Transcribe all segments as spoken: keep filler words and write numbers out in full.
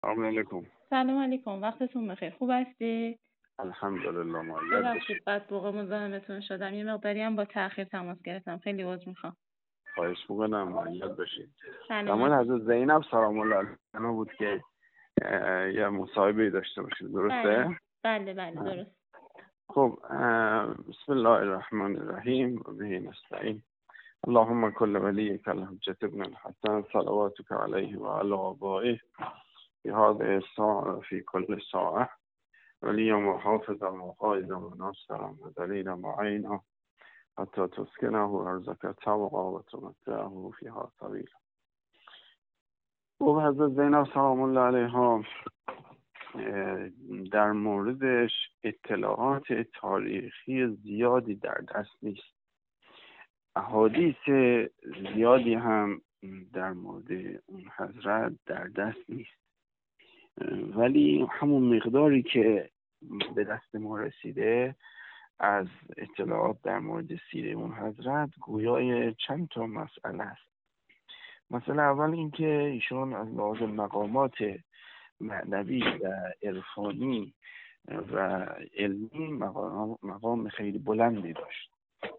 سلام علیکم. سلام علیکم، وقتتون بخیر. خوب هستی؟ الحمدلله مایل ببخشید بشید. بعد موقع مزاحمتون شدم، یه مقداری هم با تأخیر تماس گرفتم، خیلی عذر میخوام. خواهش میکنم مایل بشید. در سلامت. مورد حضرت زینب سلام الله علیها بود که اه، یه مصاحبه داشته باشید، بله درسته؟ بله بله درست. خب اه، بسم الله الرحمن الرحیم و به نستعین. اللهم كل وليك الحجة ابن الحسن صلواتك عليه وعلى آبائه في هذه الساعة في كل ساعة وليا وحافظا وقائدا وناصرا ودليلا معينا حتی تسکنه ارزک طبقا و تمتعه فیها طویلا. و حضرت زینب سلام الله علیها در موردش اطلاعات تاریخی زیادی در دست نیست، احادیث زیادی هم در مورد اون حضرت در دست نیست، ولی همون مقداری که به دست ما رسیده از اطلاعات در مورد سیره اون حضرت گویای چند تا مسئله است. مسئله اول این که ایشون از لحاظ مقامات معنوی و عرفانی و علمی مقام, مقام خیلی بلندی داشت،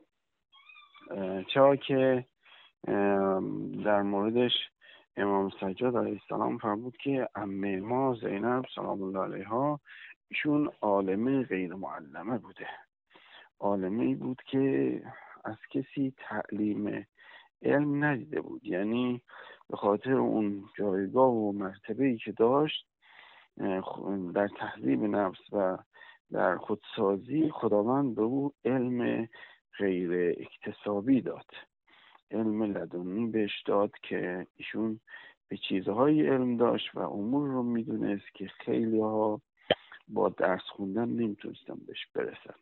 چرا که در موردش امام سجاد علیه السلام فرمود که عمه ما زینب سلام الله علیها ایشون عالمه غیر معلمه بوده، عالمه بود که از کسی تعلیم علم ندیده بود، یعنی به خاطر اون جایگاه و مرتبه‌ای که داشت در تهذیب نفس و در خودسازی، خداوند به او علم غیر اکتسابی داد، علم لدنی بهش داد که ایشون به چیزهای علم داشت و امور رو میدونست که خیلی ها با درس خوندن نمیتونستن بهش برسن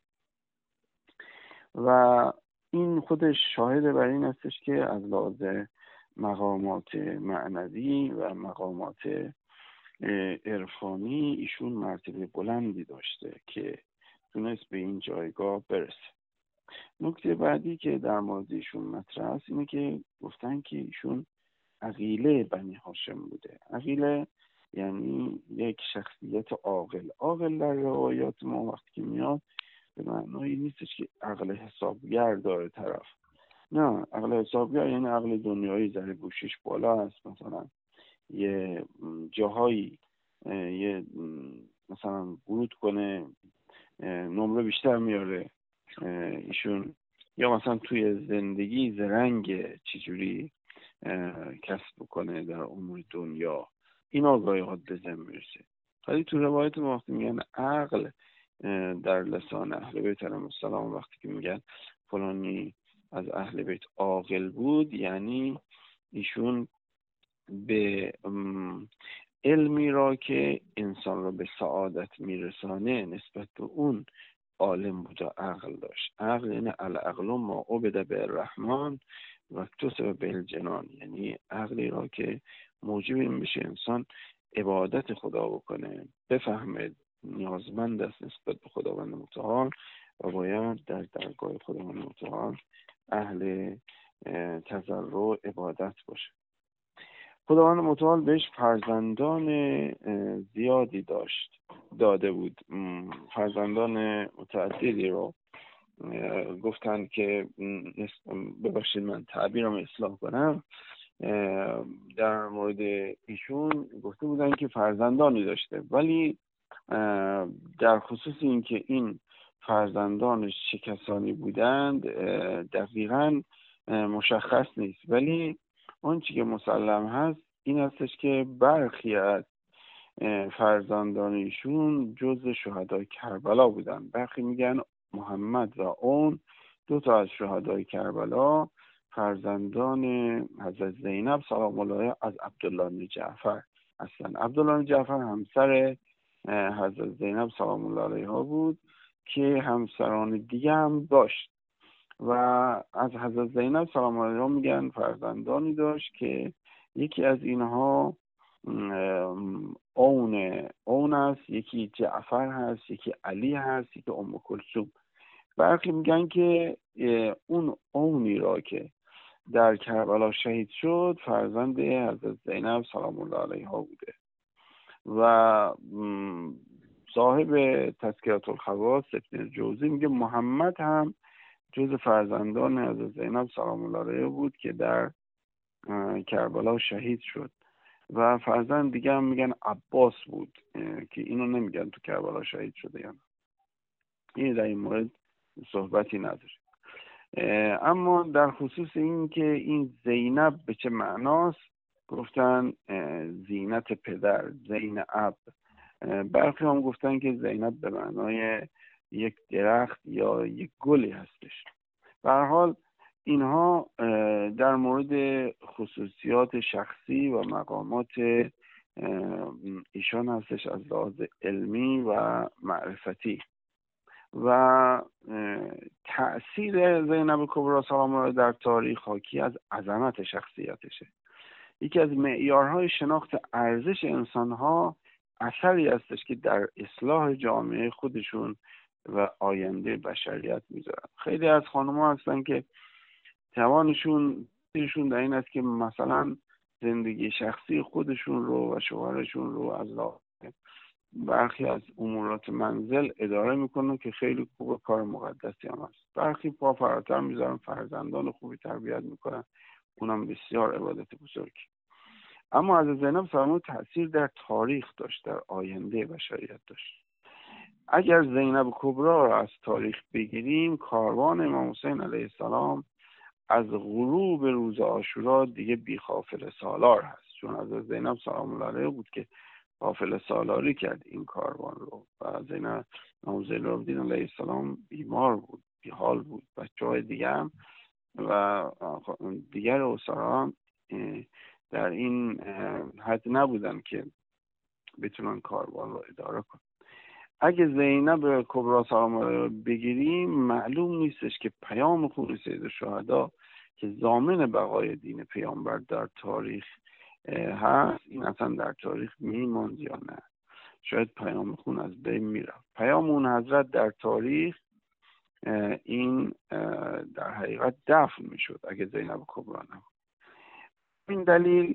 و این خودش شاهد بر این هستش که از لحاظ مقامات معنوی و مقامات عرفانی ایشون مرتبه بلندی داشته که تونست به این جایگاه برسه. نکته بعدی که در مورد ایشون مطرح است اینه که گفتن که ایشون عقیله بنی هاشم بوده. عقیله یعنی یک شخصیت عاقل. عاقل در روایات ما وقتی که میاد به معنای نیستش که عقل حسابگر داره طرف، نه، عقل حسابگر یعنی عقل دنیایی ذره گوشش بالا هست، مثلا یه جاهایی یه مثلا ورود کنه نمره بیشتر میاره ایشون، یا مثلا توی زندگی زرنگ چجوری کسب بکنه در امور دنیا، اینا گاهی ها به ذهن میرسه. ولی تو روایت ما وقتی میگن عقل در لسان اهل بیت علیهم السلام، وقتی که میگن فلانی از اهل بیت عاقل بود، یعنی ایشون به علمی را که انسان را به سعادت میرسانه نسبت به اون عالم بود و عقل داشت. عقل یعنی العقل ما عبد به الرحمن و اکتسب به الجنان، یعنی عقلی را که موجب این بشه انسان عبادت خدا بکنه، بفهمه نیازمند است نسبت به خداوند متعال و باید در درگاه خداوند متعال اهل تضرع عبادت باشه. خداوند متعال بهش فرزندان زیادی داشت داده بود، فرزندان متعددی رو گفتن که ببخشید من تعبیرم اصلاح کنم، در مورد ایشون گفته بودن که فرزندانی داشته، ولی در خصوص این که این فرزندانش چه کسانی بودند دقیقاً مشخص نیست، ولی اون چی که مسلم هست این هستش که برخی از فرزندان ایشون جزء شهدای کربلا بودن. برخی میگن محمد و اون دو تا از شهدای کربلا فرزندان حضرت زینب سلام الله علیها از عبدالله بن جعفر هستن. عبدالله بن جعفر همسر حضرت زینب سلام الله علیها بود که همسران دیگه هم داشت و از حضرت زینب سلام الله علیها میگن فرزندانی داشت که یکی از اینها اون اون است، یکی جعفر هست، یکی علی هست، یکی ام کلثوم. برخی میگن که اون اونی را که در کربلا شهید شد فرزند حضرت زینب سلام الله علیها بوده و صاحب تذکرة الخواص ابن جوزی میگه محمد هم جز فرزندان حضرت زینب سلام الله علیها بود که در کربلا شهید شد و فرزند دیگه هم میگن عباس بود که اینو نمیگن تو کربلا شهید شده. یعنی این در این مورد صحبتی نداره. اما در خصوص این که این زینب به چه معناست، گفتن زینت پدر، زین اب. برخی هم گفتن که زینب به معنای یک درخت یا یک گلی هستش. به هر حال اینها در مورد خصوصیات شخصی و مقامات ایشان هستش از لحاظ علمی و معرفتی. و تأثیر زینب کبری سلام الله در تاریخ حاکی از عظمت شخصیتشه. یکی از معیارهای شناخت ارزش انسانها اثری هستش که در اصلاح جامعه خودشون و آینده بشریت میذارن. خیلی از خانم‌ها هستن که توانشون ایشون در این است که مثلا زندگی شخصی خودشون رو و شوهرشون رو از برخی از امورات منزل اداره میکنن که خیلی خوب، کار مقدسی هم هست. برخی پا فراتر میذارن، فرزندان خوبی تربیت میکنن، اونم بسیار عبادت بزرگی. اما از زینب سلام تأثیر در تاریخ داشت، در آینده بشریت داشت. اگر زینب کبری را از تاریخ بگیریم، کاروان امام حسین علیه السلام از غروب روز عاشورا دیگه بی قافله سالار هست، چون از زینب سلام الله علیها بود که قافله سالاری کرد این کاروان رو. و زینب امام زین العابدین علیه السلام بیمار بود، بی حال بود، بچه‌های دیگه هم و دیگر اسرا هم در این حد نبودن که بتونن کاروان رو اداره کنن. اگه زینب کبری سلام الله علیها بگیریم، معلوم نیستش که پیام خون سید الشهدا که ضامن بقای دین پیامبر در تاریخ هست، این اصلا در تاریخ میماند یا نه. شاید پیام خون از بین میرفت. پیام اون حضرت در تاریخ این در حقیقت دفن میشد اگه زینب کبری نبود. این دلیل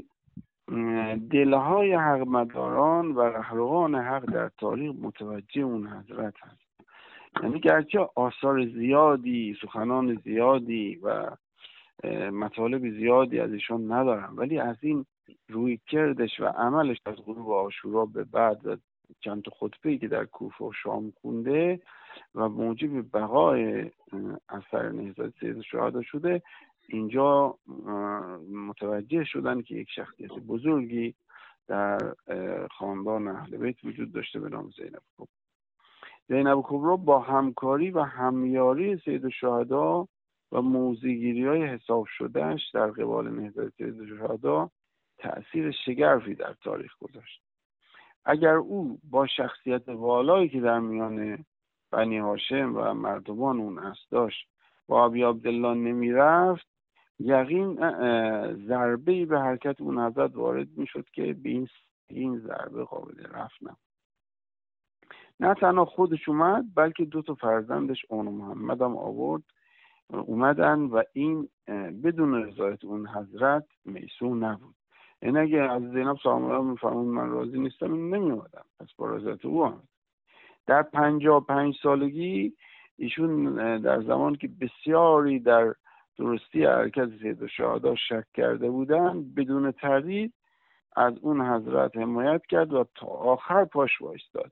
دلهای حق مداران و رهروان حق در تاریخ متوجه اون حضرت هست. یعنی گرچه آثار زیادی، سخنان زیادی و مطالب زیادی از ایشون ندارم، ولی از این روی کردش و عملش از غروب عاشورا به بعد و چند تا خطبه‌ای که در کوفه و شام خونده و موجب بقای اثر نهضت سید الشهدا شده، اینجا متوجه شدن که یک شخصیت بزرگی در خاندان اهل بیت وجود داشته به نام زینب کبری. زینب کبری با همکاری و همیاری سید الشهدا و موضع‌گیری‌های حساب شدهش در قبال نهضت سید الشهدا تأثیر شگرفی در تاریخ گذاشت. اگر او با شخصیت والایی که در میان بنی هاشم و مردمان اون اصل داشت با ابی عبدالله نمی رفت، یقین ضربه‌ای به حرکت اون حضرت وارد میشد که به این این ضربه قابل رفع نبود. نه تنها خودش اومد، بلکه دو تا فرزندش اون محمد هم آورد اومدن و این بدون رضایت اون حضرت میسور نبود. این اگه از زینب سلام الله میفهمون من راضی نیستم، این نمی اومدم، پس با رضایت او آمد. در پنجاه و پنج سالگی ایشون در زمان که بسیاری در درستی حرکت سید الشهدا شک کرده بودن، بدون تردید از اون حضرت حمایت کرد و تا آخر پاش وایستاد.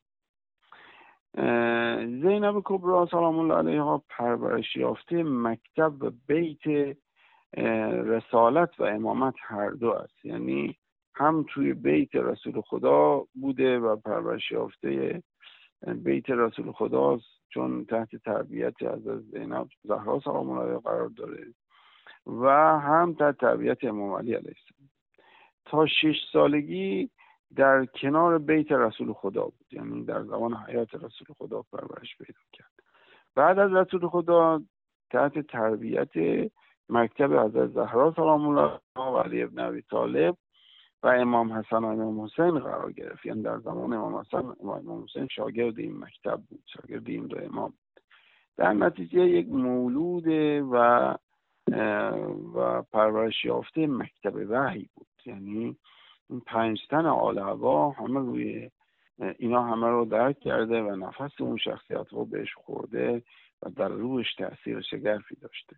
زینب کبری سلام الله علیها پرورش یافته مکتب و بیت رسالت و امامت هر دو است. یعنی هم توی بیت رسول خدا بوده و پرورش یافته بیت رسول خداست، چون تحت تربیت حضرت زینب زهرا سلام الله علیها قرار داره، و هم تحت تربیت امام علی علیه السلام. تا شش سالگی در کنار بیت رسول خدا بود، یعنی در زمان حیات رسول خدا پرورش پیدا کرد. بعد از رسول خدا تحت تربیت مکتب حضرت زهرا سلام الله علیها و علی ابن ابی طالب و امام حسن و امام حسین قرار گرفت. یعنی در زمان امام حسن و امام حسین شاگرد این مکتب بود، شاگرد این دو امام. در نتیجه یک مولود و و پرورش یافته مکتب وحی بود. یعنی این پنج تن آل هوا همه روی اینا همه رو درک کرده و نفس اون شخصیت رو بهش خورده و در روحش تأثیر شگرفی داشته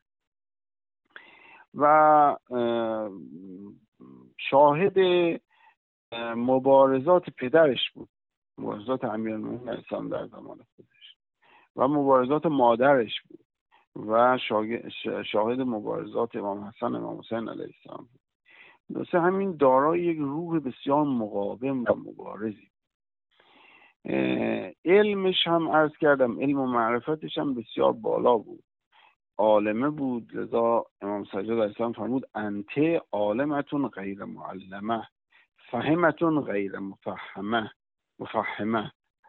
و شاهد مبارزات پدرش بود، مبارزات امیرالمومنین علیه السلام در زمان خودش و مبارزات مادرش بود و شاهد مبارزات امام حسن امام حسین علیه السلام بود. دوسته همین دارای یک روح بسیار مقاوم و مبارزی. علمش هم عرض کردم علم و معرفتش هم بسیار بالا بود، عالمه بود، لذا امام سجاد علیه السلام فرمود انت عالمتون غیر معلمه فهمتون غیر مفهمه مفهمه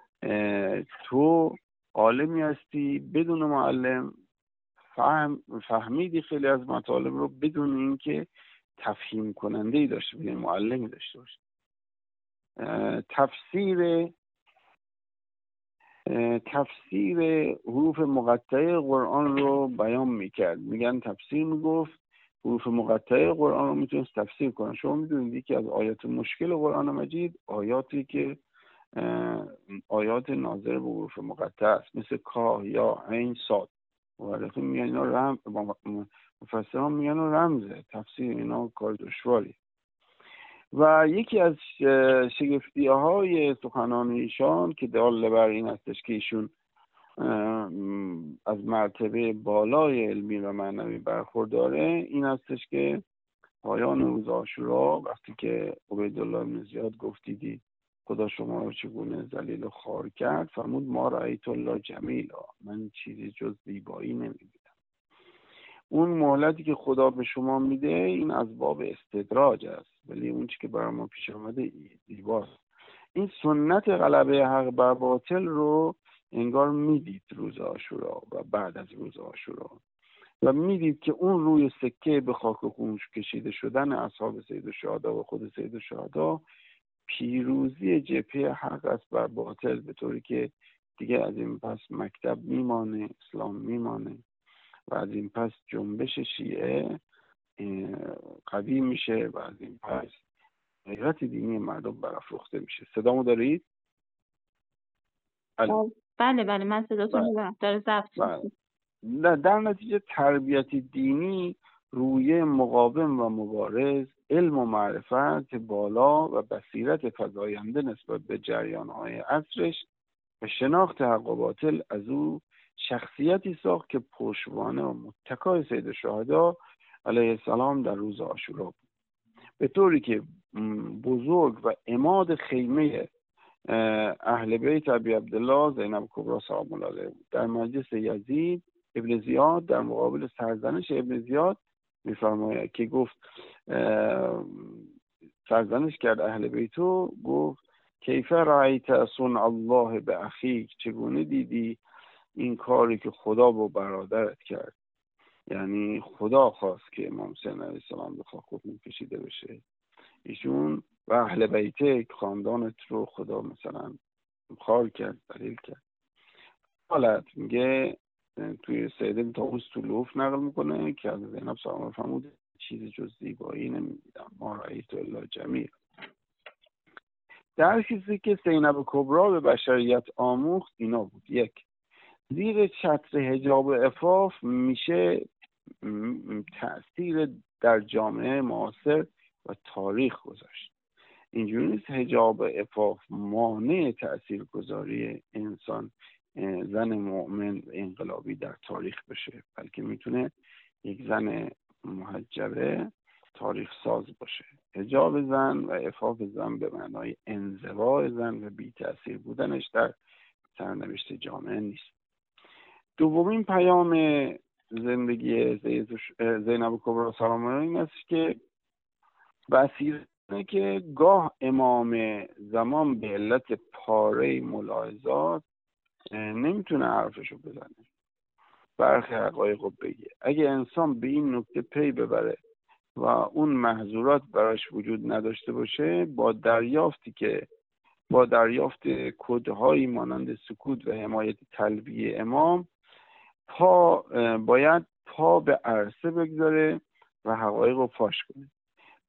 تو عالمی هستی بدون معلم، فهم فهمیدی خیلی از مطالب رو بدون اینکه تفهیم کننده ای داشته باشه، معلمی داشته باشه. تفسیر تفسیر حروف مقطعه قرآن رو بیان میکرد، میگن تفسیر میگفت حروف مقطعه قرآن رو میتونست تفسیر کنه. شما میدونید یکی از آیات مشکل قرآن مجید آیاتی که آیات ناظر به حروف مقطعه است، مثل کا یا عین صاد. مورخین میگن اینا رمز، مفسران میگن رمزه، تفسیر اینا کار دشواری. و یکی از شگفتیه های سخنان ایشان که دال بر این هستش که ایشون از مرتبه بالای علمی و معنوی برخورداره، این هستش که پایان روز عاشورا وقتی که عبیدالله بن زیاد گفتیدی خدا شما رو چگونه ذلیل و خوار کرد، فرمود ما رأیت الله جمیلا، من چیزی جز زیبایی نمیدیدم. اون مهلتی که خدا به شما میده این از باب استدراج است، ولی اون چی که برای ما پیش آمده زیباست. این سنت غلبه حق بر باطل رو انگار میدید روز عاشورا و بعد از روز عاشورا و میدید که اون روی سکه به خاک و خون کشیده شدن اصحاب سید الشهدا و خود سید الشهدا پیروزی جبهه حق است بر باطل، به طوری که دیگه از این پس مکتب میمانه، اسلام میمانه و از این پس جنبش شیعه قوی میشه و از این پس غیرت دینی مردم برافروخته میشه. صدامو دارید؟ بله بله من صداتون رو دارم، داره ضبط میشه. در نتیجه تربیت دینی روی مقاوم و مبارز، علم و معرفت بالا و بصیرت فزاینده نسبت به جریان‌های عصرش و شناخت حق و باطل از او شخصیتی ساخت که پشتوانه و متکای سید الشهدا علیه السلام در روز عاشورا بود، به طوری که بزرگ و عماد خیمه اهل بیت ابی عبدالله زینب کبری سلام الله علیها بود. در مجلس یزید ابن زیاد در مقابل سرزنش ابن زیاد میفرماید که گفت سرزنش کرد اهل بیتو، گفت کیف رأیت صنع الله به اخیک، چگونه دیدی این کاری که خدا با برادرت کرد؟ یعنی خدا خواست که امام حسین علیه السلام به خاک و خون کشیده بشه. ایشون و اهل بیت خاندانت رو خدا مثلا خار کرد، ذلیل کرد. حالت میگه توی سید ابن طاووس تو لوف نقل میکنه که از زینب سلام فرمود چیزی جز زیبایی نمیدیدم، ما رأیت الا جمیل. در چیزی که زینب کبری به بشریت آموخت اینا بود: یک، زیر چتر حجاب عفاف میشه تأثیر در جامعه معاصر و تاریخ گذاشت. اینجوری نیست حجاب عفاف مانع تاثیرگذاری انسان، زن مؤمن انقلابی در تاریخ بشه، بلکه میتونه یک زن محجبه تاریخ ساز باشه. حجاب زن و عفاف زن به معنای انزواء زن و بی تأثیر بودنش در سرنوشت جامعه نیست. دومین پیام زندگی زینب کبری سلام الله این است که بصیرت که گاه امام زمان به علت پاره ملاحظات نمیتونه حرفشو بزنه، برخی حقایق رو بگه. اگه انسان به این نکته پی ببره و اون محظورات براش وجود نداشته باشه، با دریافتی که با دریافت کدهایی مانند سکوت و حمایت تلویح امام پا باید پا به عرصه بگذاره و حقایق رو فاش کنه.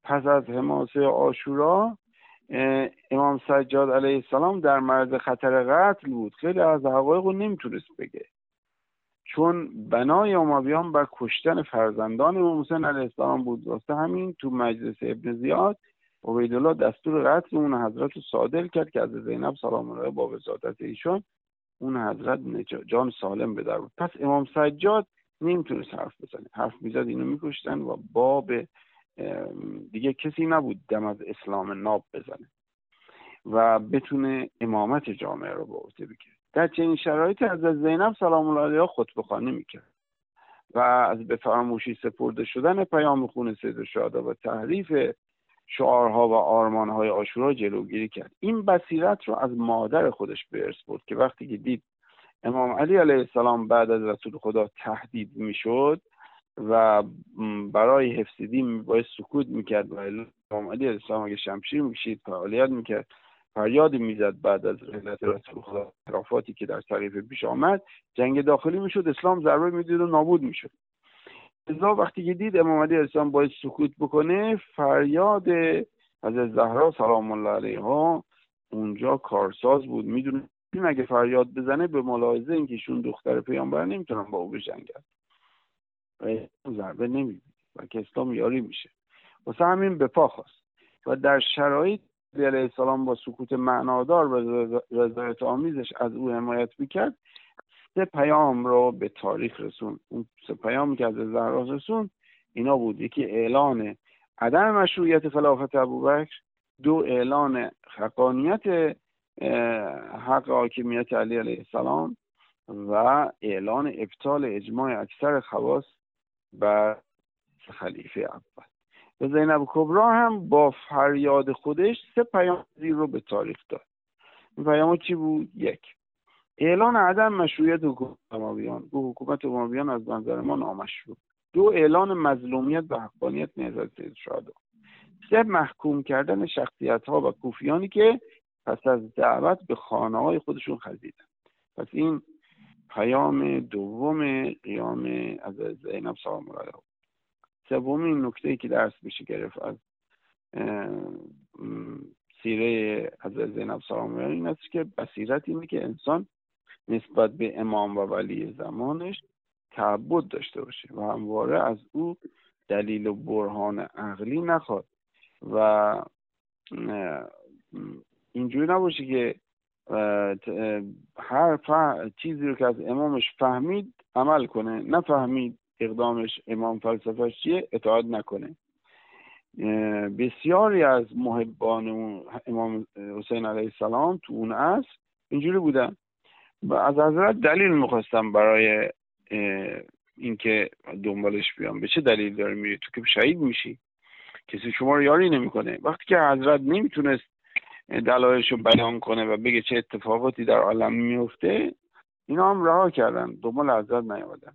پس از حماسه عاشورا امام سجاد علیه السلام در معرض خطر قتل بود. خیلی از حقایق رو نمیتونست بگه، چون بنای امویان بر کشتن فرزندان امام حسین علیه السلام بود. واسه همین تو مجلس ابن زیاد عبیدالله دستور قتل اون حضرت رو صادر کرد که از زینب سلام الله با وساطت ایشان اون حضرت جان سالم به در بود. پس امام سجاد نمیتونست حرف بزنه، حرف میزد اینو میکشتن و باب دیگه کسی نبود دم از اسلام ناب بزنه و بتونه امامت جامعه رو به عهده بگیره. در چنین شرایطی از زینب سلام الله علیها خطبه خوانی میکرد و از به فراموشی سپرده شدن پیام خون سید الشهدا و تحریف شعارها و آرمانهای عاشورا جلوگیری کرد. این بصیرت رو از مادر خودش به ارث برد که وقتی که دید امام علی علیه السلام بعد از رسول خدا تهدید میشد و برای حفظ دین باید سکوت میکرد و امام علی علیه السلام اگه شمشیر میکشید فعالیت میکرد، فریاد میزد بعد از رحلت رسول خدا، خرافاتی که در سقیفه پیش آمد، جنگ داخلی میشد، اسلام ضربه میدید و نابود میشد. لذا وقتی که دید امام علی علیه السلام باید سکوت بکنه، فریاد حضرت زهرا سلام الله علیها اونجا کارساز بود. میدونه اگه فریاد بزنه به ملاحظه اینکه ایشون دختر پیامبر نمیتونن با او بجنگن، ضربه نمیدید و که اسلام یاری میشه. واسه همین به پا خواست و در شرایط علیه السلام با سکوت معنادار و رضایت آمیزش از او حمایت میکرد، سه پیام رو به تاریخ رسون. اون سه پیامی که از زهرا رسون اینا بود: یکی اعلان عدم مشروعیت خلافت ابوبکر، دو اعلان حقانیت حق حاکمیت علی علیه السلام و اعلان ابطال اجماع اکثر خواص بر خلیفه اول. و زینب کبرا هم با فریاد خودش سه پیام زیر رو به تاریخ داد. این پیام چی بود؟ یک، اعلان عدم مشروعیت حکومت امویان، گفت حکومت امویان از منظر ما نامشروع. دو، اعلان مظلومیت و حقانیت نهضت سید الشهدا. سه، محکوم کردن شخصیت ها و کوفیانی که پس از دعوت به خانه های خودشون خزیدن. پس این پیام دوم قیام از زینب سلام الله علیها. سومین نکته‌ای که درس بشه گرفت از سیره حضرت زینب سلام الله علیها این است که بصیرت اینه که انسان نسبت به امام و ولی زمانش تعبد داشته باشه و همواره از او دلیل و برهان عقلی نخواد و اینجوری نباشه که هر فهم چیزی رو که از امامش فهمید عمل کنه، نفهمید اقدامش امام فلسفهش چیه اطاعت نکنه. بسیاری از محبان امام حسین علیه السلام تو اون عصر اینجوری بودن و از حضرت دلیل میخواستم برای اینکه دنبالش بیام. به چه دلیل داری میری؟ تو که شهید میشی، کسی شما رو یاری نمیکنه. وقتی که حضرت نمیتونست دلایلش رو بیان کنه و بگه چه اتفاقاتی در عالم میفته، اینا هم رها کردن، دنبال حضرت نیامدن.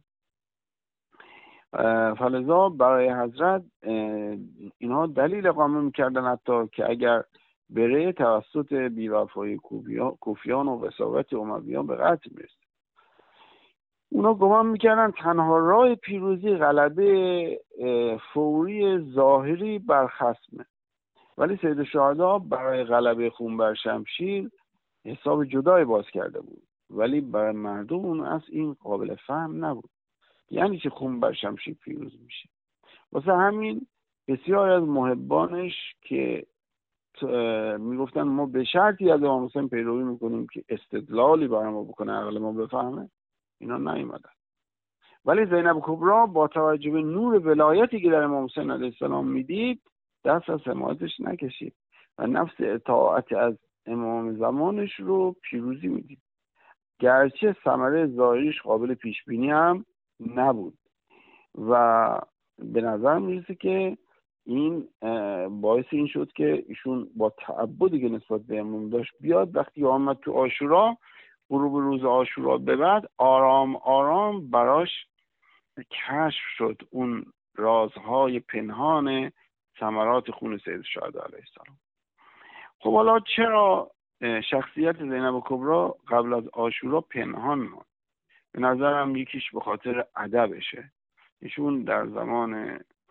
فلذا برای حضرت اینها دلیل اقامه میکردن حتی که اگر بره توسط بیوفای کوفیان و وساوت امویان به قتل میرسه. اونا گمان میکردن تنها راه پیروزی غلبه فوری ظاهری بر خصمه، ولی سید الشهدا برای غلبه خون بر شمشیر حساب جدای باز کرده بود، ولی برای مردم اون اصل این قابل فهم نبود. یعنی چه خون بر شمشیر پیروز میشه؟ واسه همین بسیار از محبانش که میگفتن ما به شرطی از امام حسین پیروی میکنیم که استدلالی برای ما بکنه، عقل ما بفهمه، اینا نیومدن. ولی زینب کبرا با توجه به نور ولایتی که در امام حسین علیه السلام میدید دست از حمایتش نکشید و نفس اطاعت از امام زمانش رو پیروزی میدید، گرچه ثمره ظاهریش قابل پیش بینی هم نبود. و به نظر میرسه که این باعث این شد که ایشون با تعبدی که نسبت به امام داشت بیاد، وقتی آمد تو عاشورا، غروب روز عاشورا به بعد آرام آرام براش کشف شد اون رازهای پنهان ثمرات خون سید الشهدا علیه السلام. خب حالا چرا شخصیت زینب کبرا قبل از عاشورا پنهان ماند؟ به نظرم یکیش به خاطر ادبشه. ایشون در زمان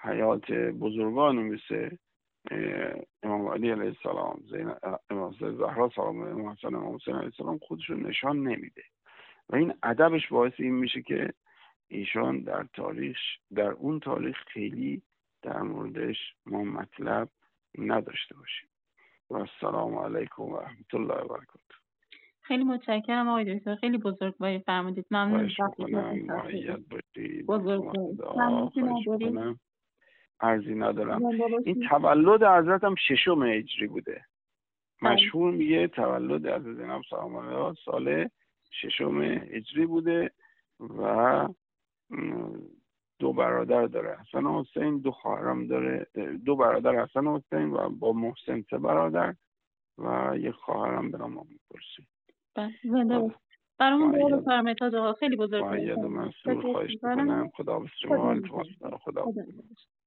حیات بزرگانی مثل امام علی علیه السلام، زینب، امام زهرا سلام الله، امام حسن، امام حسین علیه السلام خودشون نشان نمیده و این ادبش باعث این میشه که ایشان در تاریخ در اون تاریخ خیلی در موردش ما مطلب نداشته باشیم. و السلام علیکم و رحمت الله و برکاته. خیلی متشکرم آقای دکتر، خیلی بزرگواری فرمودید. ممنون. خواهش میکنم معید باشید. بزرگواری. عرضی ندارم. این تولد حضرت هم ششم هجری بوده. مشهور میگه تولد حضرت زینب سلام الله علیها سال ششم هجری بوده و دو برادر داره، حسن و حسین، دو خواهرم داره، دو برادر حسن و حسین و با محسن سه برادر و یک خواهرم به نام میپرسی. بله زنده باشید. برامون دعا بفرمایید تا دعا. خیلی بزرگواری. معید و منصور خواهش میکنم. خدا به شما، خدا.